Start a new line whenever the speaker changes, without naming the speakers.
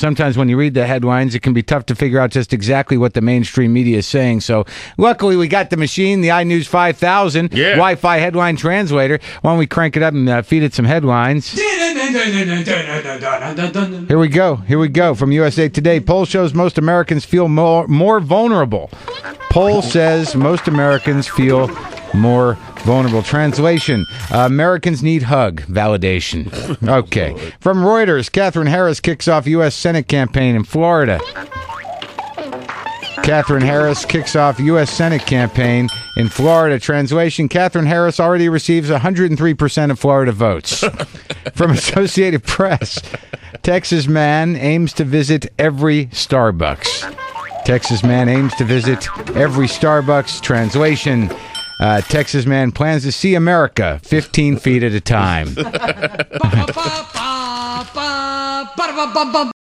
sometimes when you read the headlines, it can be tough to figure out just exactly what the mainstream media is saying. So luckily, we got the machine, the iNews 5000 Wi-Fi headline translator. Why don't we crank it up and feed it some headlines? Here we go. From USA Today, poll shows most Americans feel more vulnerable. Poll says most Americans feel more vulnerable. Translation: Americans need hug. Validation. Okay. From Reuters, Katherine Harris kicks off U.S. Senate campaign in Florida. Katherine Harris kicks off U.S. Senate campaign in Florida. Translation: Katherine Harris already receives 103% of Florida votes. From Associated Press, Texas man aims to visit every Starbucks. Texas man aims to visit every Starbucks. Translation: Texas man plans to see America 15 feet at a time.